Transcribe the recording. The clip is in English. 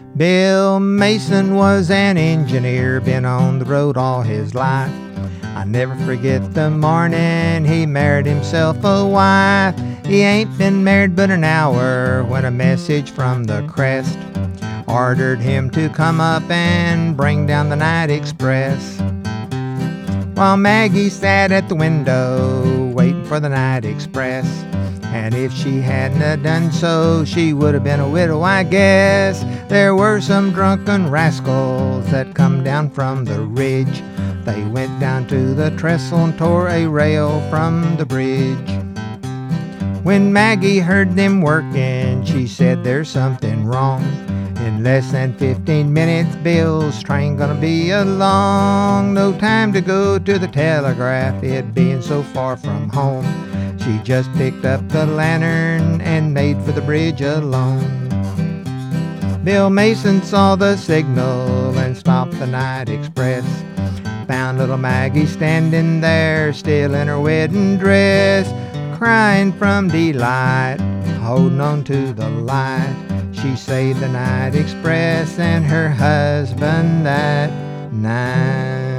Bill Mason was an engineer, been on the road all his life. I never forget the morning he married himself a wife. He ain't been married but an hour when a message from the Crest ordered him to come up and bring down the night express. While Maggie sat at the window waiting for the night express, and if she hadn't have done so, she would have been a widow, I guess. There were some drunken rascals that come down from the ridge. They went down to the trestle and tore a rail from the bridge. When Maggie heard them working, she said there's something wrong. In less than 15 minutes, Bill's train gonna be along. No time to go to the telegraph, it being so far from home. She just picked up the lantern and made for the bridge alone. Bill Mason saw the signal and stopped the night express. Found little Maggie standing there, still in her wedding dress, crying from delight, holding on to the light. She saved the night express and her husband that night.